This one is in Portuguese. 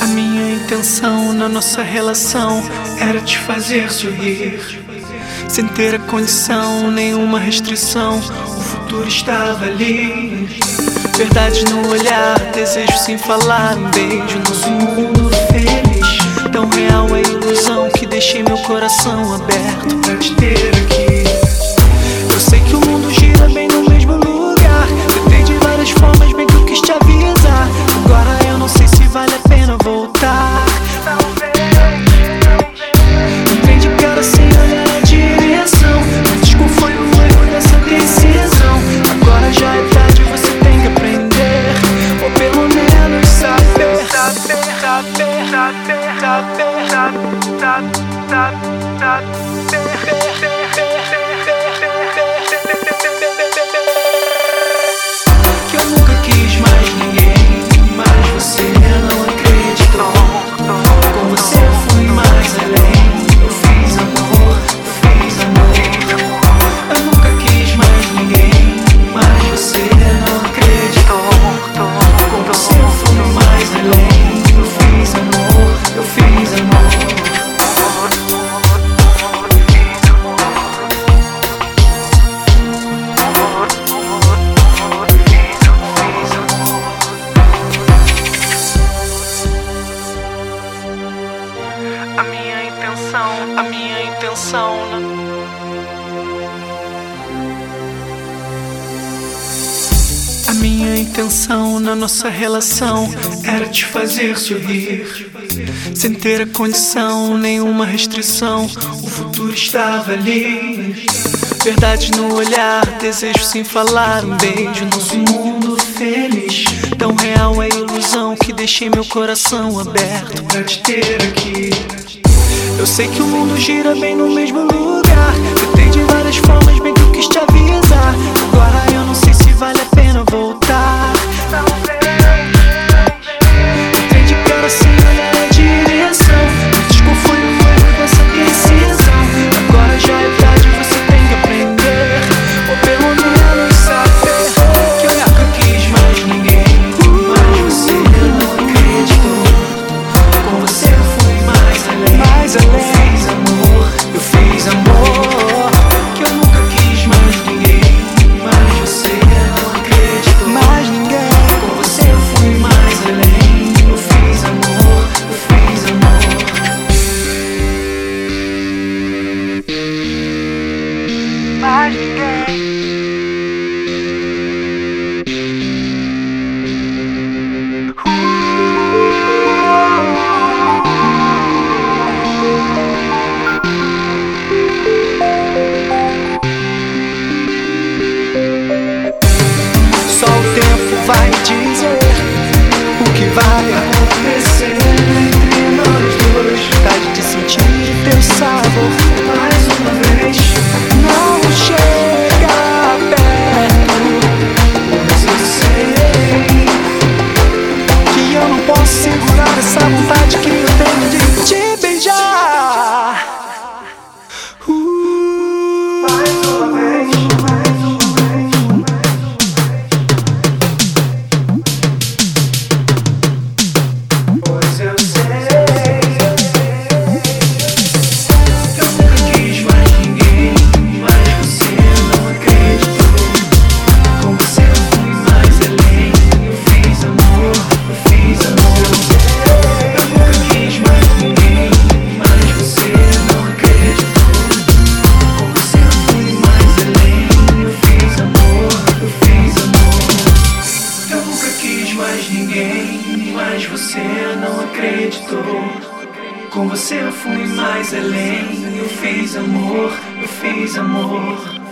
minha intenção na nossa relação era te fazer sorrir, sem ter a condição, nenhuma restrição. O futuro estava ali. Verdade no olhar, desejo sem falar, um beijo, nosso mundo feliz. Tão real a ilusão que deixei meu coração aberto pra te ter aqui. Eu sei que o mundo gira bem no mesmo lugar. Tentei de várias formas, bem que eu quis te avisar. Agora eu não sei se vale a pena voltar. Entrei de cara sem olhar na direção. Antes qual foi o erro dessa decisão? Agora já é tarde, você tem que aprender, ou pelo menos saber. Que eu nunca quis mais ninguém, mas você não acreditou. Com você eu fui mais além. Eu fiz amor, eu fiz amor. Eu nunca quis mais ninguém, mas você não acreditou. Com você eu fui mais além. Eu fiz amor, eu fiz amor. A minha intenção A minha intenção na nossa relação era te fazer sorrir, sem ter a condição, nenhuma restrição. O futuro estava ali. Verdade no olhar, desejo sem falar, um beijo, nosso mundo feliz. Tão real a ilusão que deixei meu coração aberto pra te ter aqui. Eu sei que o mundo gira bem no mesmo lugar. Tentei de várias formas, bem que eu quis te avisar. Agora eu não sei se vale a pena voltar. Entrei de cara sem olhar na direção. Antes qual foi o erro dessa decisão? Agora já é tarde, você tem que aprender, ou pelo menos saber. Que eu nunca quis mais ninguém, mas você não acreditou. Com você eu fui mais além. Eu fiz amor, eu fiz amor. Que eu nunca quis mais ninguém, mas você não acreditou. Mais ninguém. Com você eu fui mais além. Eu fiz amor, eu fiz amor. Mais ninguém. Só o tempo vai dizer o que vai acontecer entre nós dois. Vontade de sentir teu sabor mais uma vez. Não chega perto, mas eu sei que eu não posso segurar essa vontade que eu tenho de te beijar. Mais uma vez. Mas você não acreditou. Com você eu fui mais além. Eu fiz amor, eu fiz amor.